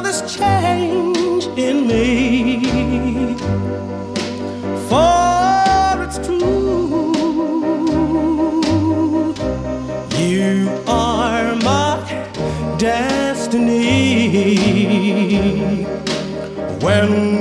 this change in me. For it's true, you are my destiny. When